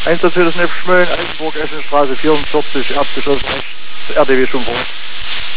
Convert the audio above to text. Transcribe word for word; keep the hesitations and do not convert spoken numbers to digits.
Einsatz für das Neff Schmölln, Eisenburg, Essenstraße vierundvierzig, Erdgeschoss rechts, R D W schon vor.